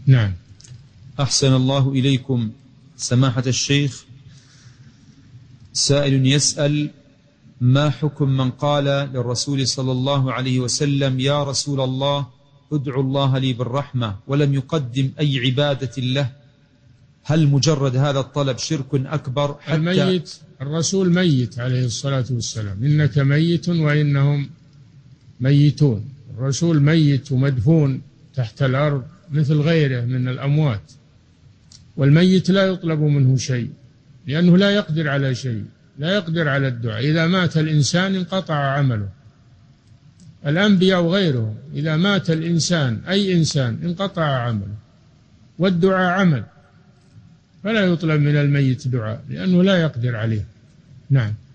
نعم. أحسن الله إليكم سماحة الشيخ، سائل يسأل: ما حكم من قال للرسول صلى الله عليه وسلم يا رسول الله ادعو الله لي بالرحمة ولم يقدم أي عبادة له؟ هل مجرد هذا الطلب شرك أكبر؟ حتى الرسول ميت عليه الصلاة والسلام، إنك ميت وإنهم ميتون. الرسول ميت ومدفون تحت الأرض مثل غيره من الأموات، والميت لا يطلب منه شيء لأنه لا يقدر على شيء، لا يقدر على الدعاء. إذا مات الإنسان انقطع عمله. الأنبياء وغيرهم إذا مات الإنسان أي إنسان انقطع عمله، والدعاء عمل، فلا يطلب من الميت دعاء لأنه لا يقدر عليه. نعم.